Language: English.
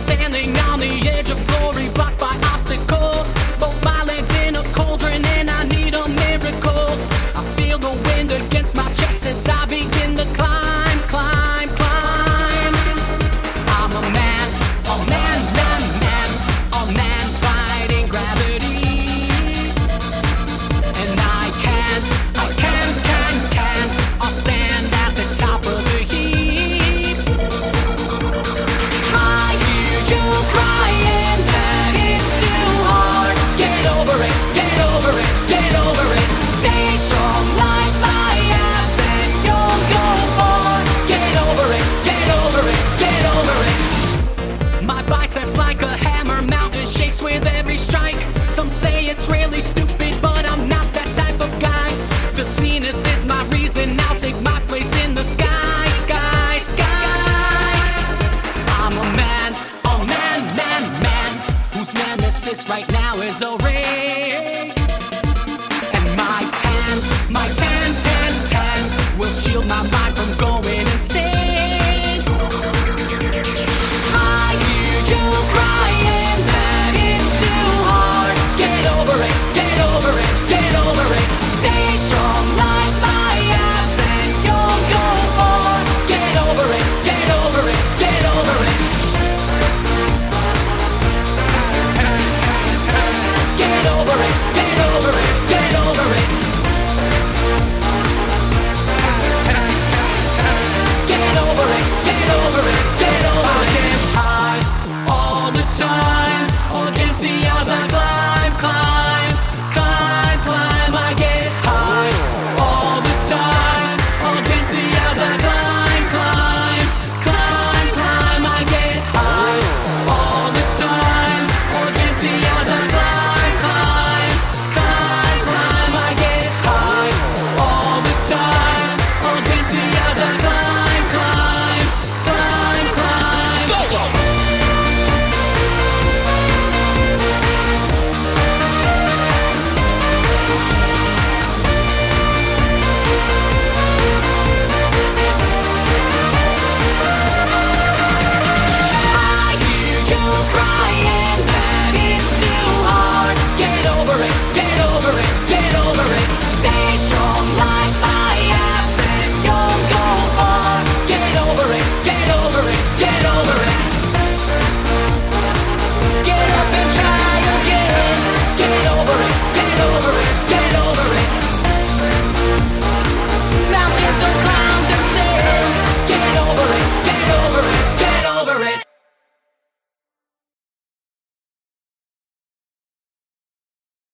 standing on the edge of glory, blocked by obstacles. Both my legs in a cauldron and I need a miracle. I feel the wind against my chest as I begin to climb, climb, climb. I'm a man, a man fighting gravity. And I'll stand at the top of the heap. I hear you crying that it's too hard. Get over it, get over it, get over it. Stay strong like lions and you'll go far. Get over it, get over it, get over it. My biceps like a hammer, mountain shakes with every strike. Some say it's really stupid, but I'm not that type of guy. The zenith is my reason, I'll take my place in the sky, sky, sky. I'm a man, whose nemesis right now is a